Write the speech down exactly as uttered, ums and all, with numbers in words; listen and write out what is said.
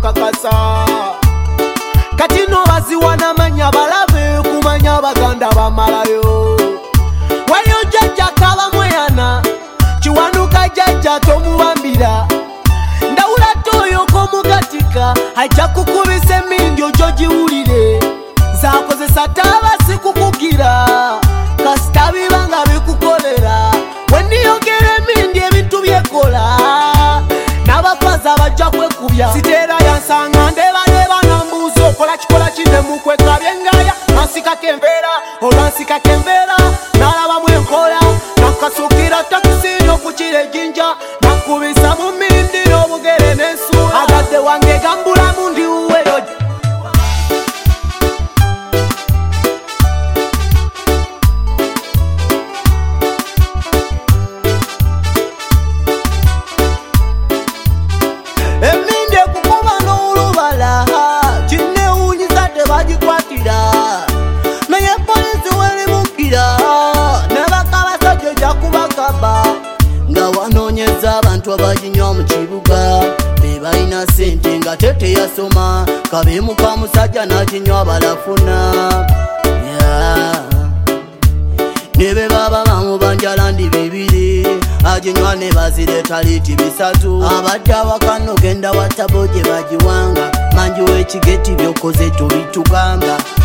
bakakasa kati no baziwana manya balabe kumanya baganda bamalayo wayo jajja kaba mweyana chiwanuka jajja tomubambira ndawula toyo komugatika ajja kukubisa emindi ojo giwulire zakozesa taba sikukugira kasita bibanga bikukolera weniyogera emindi ebintu byekola n'abafaza bajja kwekubya siteera yansanga ndebaneba nambuuza okola kikola kine mukweka byengaya nansika kembeera olwansika kembeera nalabamu enkola nakasukira takisi n'okukira ejjinja nakubisa mu mindi n'obugere n'ensuula agadde wange gambulamu ndiwuweyo nga wanoonyeza abantu abaginywa mu kibuga be balina ssente nga tete yasoma kabeemu ka musajja n'aginywa balafuna yeah. ne be baba bamubanja landi bibiri aginywa ne bazireeta liiti bisatu abadde awakano genda watabo gye bagiwanga manji w'ekigeti by'okoze tubitugamba